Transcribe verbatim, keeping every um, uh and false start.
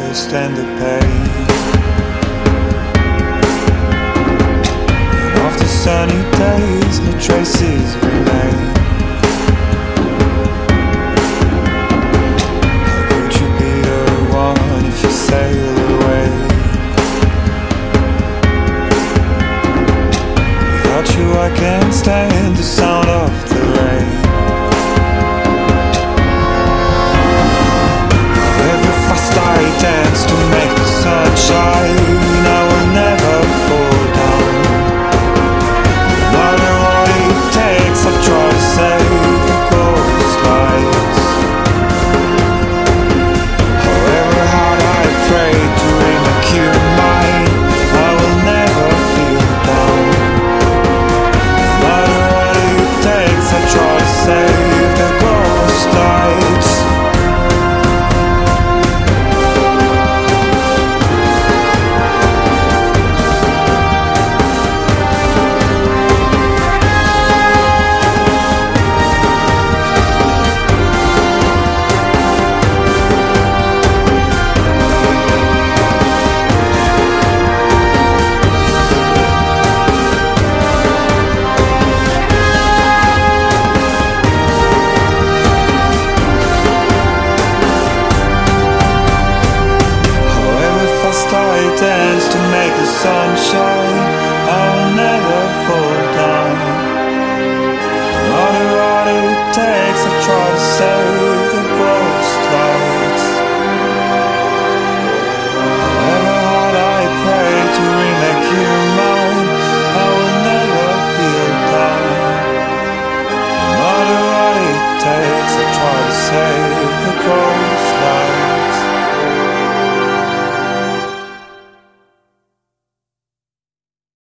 understand the pain. And after sunny days, no traces remain. How could you be the one if you sail away? Without you I can't stand the sound of the rain. I dance to make the sun shine. I will never fall down. No matter what it takes, I'll try to save the ghost lights. However hard I pray to make you mine, I will never feel down. No matter what it takes, I'll try to save the ghost lights. I dance to make the sun shine. I will never fall down. No matter what it takes, I try to save the ghost lights. However hard I pray to remake you mine, I will never feel down. No matter what it takes, I try to save the ghost.